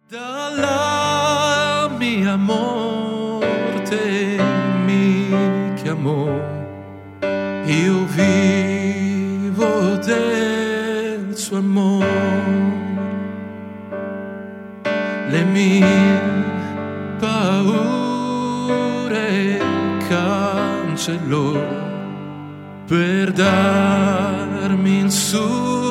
Dalla mia morte mi chiamò, io vivo del suo amore, le mie paure cancellò per darmi il suo